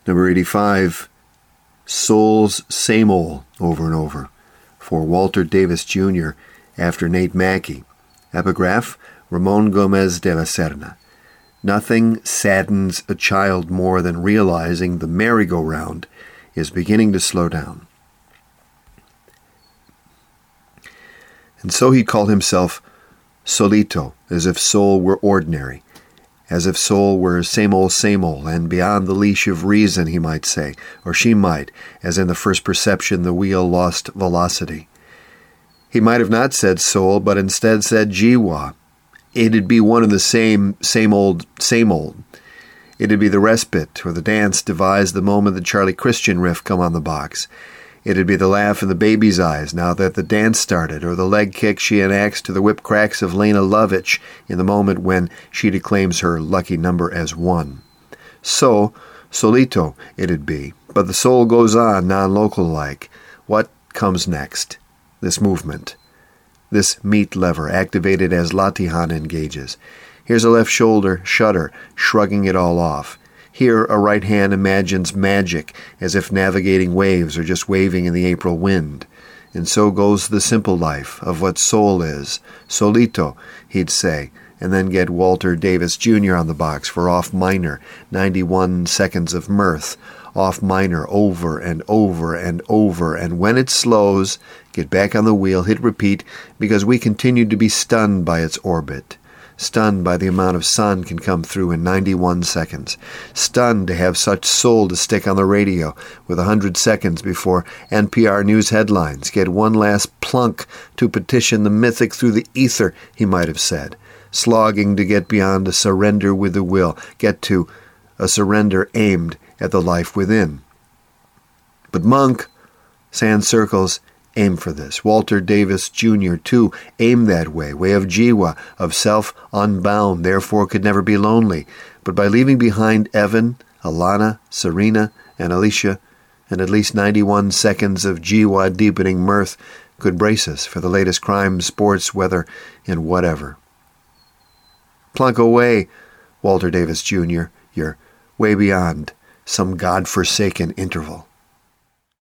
Number 85, Soul's Same Ol' over and over for Walter Davis Jr. after Nate Mackey. Epigraph, Ramon Gomez de la Serna. Nothing saddens a child more than realizing the merry-go-round is beginning to slow down. And so he called himself Solito, as if soul were ordinary, as if soul were same old, and beyond the leash of reason, he might say, or she might, as in the first perception the wheel lost velocity. He might have not said soul, but instead said jiwa. It'd be one of the same old. It'd be the respite or the dance devised the moment the Charlie Christian riff come on the box. It'd be the laugh in the baby's eyes now that the dance started, or the leg kick she enacts to the whip cracks of Lena Lovitch in the moment when she declaims her lucky number as 1. So, solito it'd be, but the soul goes on, non-local-like. What comes next? This movement. This meat lever, activated as Latihan engages. Here's a left shoulder shudder, shrugging it all off. Here a right hand imagines magic, as if navigating waves or just waving in the April wind. And so goes the simple life of what soul is. Solito, he'd say, and then get Walter Davis Jr. on the box for off minor, 91 seconds of mirth. Off minor over and over and over, and when it slows, get back on the wheel, hit repeat, because we continue to be stunned by its orbit. Stunned by the amount of sun can come through in 91 seconds. Stunned to have such soul to stick on the radio with 100 seconds before NPR news headlines. Get one last plunk to petition the mythic through the ether, he might have said. Slogging to get beyond a surrender with the will. Get to a surrender aimed at the life within. But Monk, Sand Circles, aim for this. Walter Davis Jr., too, aimed that way of jiwa, of self unbound, therefore could never be lonely. But by leaving behind Evan, Alana, Serena, and Alicia, and at least 91 seconds of jiwa deepening mirth, could brace us for the latest crime, sports, weather, and whatever. Plunk away, Walter Davis Jr., you're way beyond some God-forsaken interval.